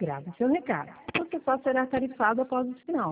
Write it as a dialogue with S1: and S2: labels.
S1: Grave seu recado. Você só será tarifado após o sinal.